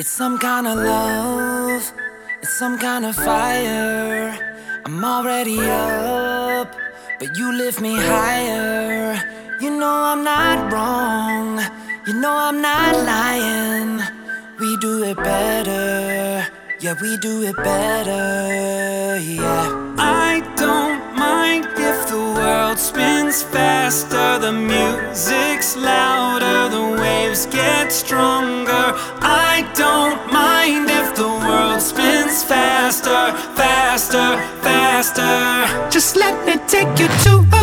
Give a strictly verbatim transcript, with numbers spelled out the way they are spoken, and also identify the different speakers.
Speaker 1: It's some kind of love, it's some kind of fire. I'm already up, but you lift me higher. You know I'm not wrong, you know I'm not lying. We do it better, yeah, we do it better, yeah. I don't mind if the world spins faster, the music's louder, the waves get stronger. I don't mind if the world spins faster, faster, faster. Just let me take you to a